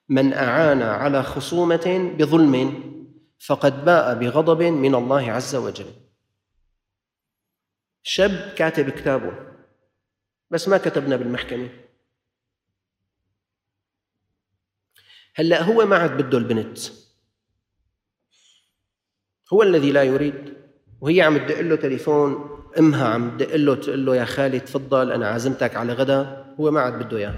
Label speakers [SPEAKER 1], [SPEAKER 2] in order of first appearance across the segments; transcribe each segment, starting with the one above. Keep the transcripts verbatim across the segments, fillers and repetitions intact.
[SPEAKER 1] من أعان على خصومة بظلم فقد باء بغضب من الله عز وجل. شاب كاتب كتابه بس ما كتبنا بالمحكمة، هلأ هو ما عاد بده البنت، هو الذي لا يريد، وهي عم تدق له تليفون، امها عم تدق له تقول له يا خالي تفضل انا عازمتك على غدا، هو ما عاد بده اياه.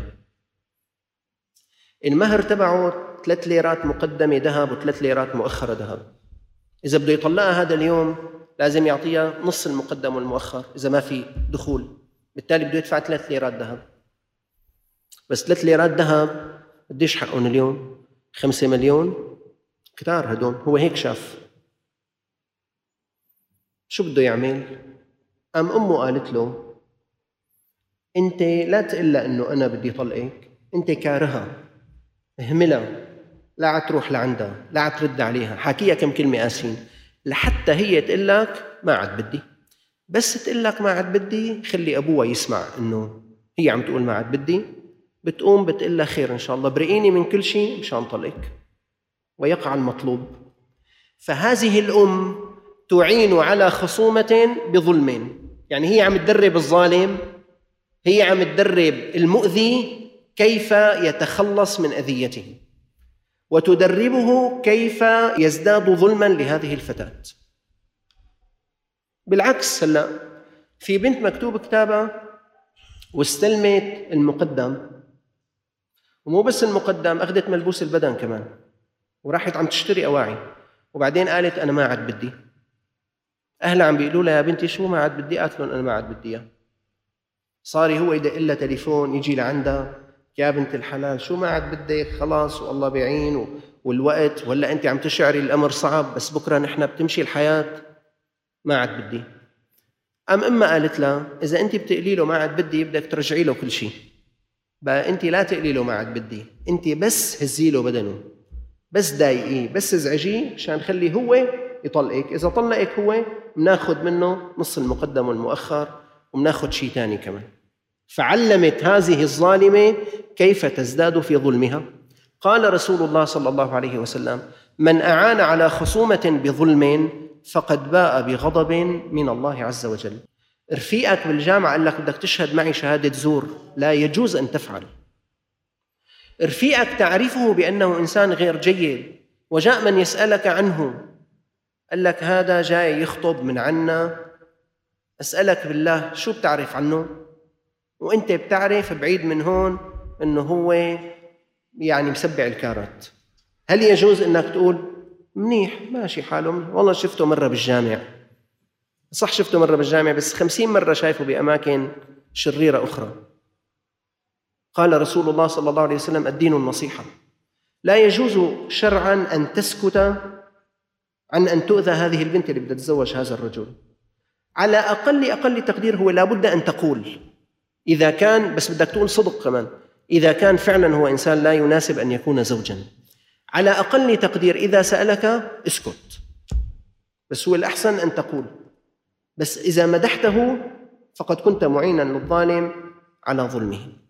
[SPEAKER 1] المهر تبعه ثلاث ليرات مقدمه ذهب وثلاث ليرات مؤخره ذهب. اذا بده يطلقها هذا اليوم لازم يعطيها نص المقدم والمؤخر اذا ما في دخول، بالتالي بده يدفع ثلاث ليرات ذهب. بس ثلاث ليرات ذهب قديش حقهم اليوم؟ خمسة مليون، كتار هدول. هو هيك شاف. شو بده يعمل؟ قام أمه قالت له أنت لا تقول لها إنه أنا بدي طلقك، أنت كارهها، اهملها، لا تروح لعندها، لا ترد عليها، حاكيها كم كلمة آسفين لحتى هي تقول لك ما عاد بدي. بس تقول لك ما عاد بدي، خلي أبوها يسمع إنه هي عم تقول ما عاد بدي، بتقوم بتقول لها خير إن شاء الله برئيني من كل شيء مشان طلقك، ويقع المطلوب. فهذه الأم تعين على خصومة بظلم، يعني هي عم تدرب الظالم، هي عم تدرب المؤذي كيف يتخلص من أذيته، وتدربه كيف يزداد ظلما لهذه الفتاة. بالعكس، هلا في بنت مكتوب كتابها واستلمت المقدم، ومو بس المقدم، أخذت ملبوس البدن كمان، وراحت عم تشتري أواعي، وبعدين قالت أنا ما عاد بدي. أهلها عم بيقولوا لها يا بنتي شو ما عاد بدي؟ قالت لهم أنا ما عاد بدي. صار هو يدق لها تليفون، يجي لعندها يا بنت الحلال شو ما عاد بدك، خلاص والله بيعين والوقت، ولا أنت عم تشعري الأمر صعب بس بكرة نحن بتمشي الحياة، ما عاد بدي. أم إما قالت لها إذا أنت بتقلي له ما عاد بدي بدك ترجعي له كل شيء، بقى أنت لا تقلي له ما عاد بدي، أنت بس هزي له بدنه، بس ضايقيه، بس ازعجيه عشان خليه هو يطلقك. إذا طلقك هو بناخذ منه نص المقدم والمؤخر وبناخذ شيء ثاني كمان. فعلمت هذه الظالمة كيف تزداد في ظلمها. قال رسول الله صلى الله عليه وسلم من أعان على خصومة بظلم فقد باء بغضب من الله عز وجل. رفيقك بالجامعة قال لك بدك تشهد معي شهادة زور، لا يجوز أن تفعل. رفيقك تعرفه بأنه إنسان غير جيد وجاء من يسألك عنه، قال لك هذا جاي يخطب من عنا، أسألك بالله شو بتعرف عنه؟ وإنت بتعرف بعيد من هون إنه هو يعني مسبع الكارات. هل يجوز إنك تقول منيح ماشي حاله منيح، والله شفته مرة بالجامع؟ صح شفته مرة بالجامع، بس خمسين مرة شايفه بأماكن شريرة أخرى. قال رسول الله صلى الله عليه وسلم الدين النصيحة. لا يجوز شرعاً أن تسكت عن أن تؤذى هذه البنت اللي بدها تتزوج هذا الرجل. على أقل أقل تقدير هو لابد أن تقول، إذا كان بس بدك تقول صدق كمان، إذا كان فعلاً هو إنسان لا يناسب أن يكون زوجاً، على أقل تقدير إذا سألك اسكت، بس هو الأحسن أن تقول. بس إذا مدحته فقد كنت معيناً للظالم على ظلمه.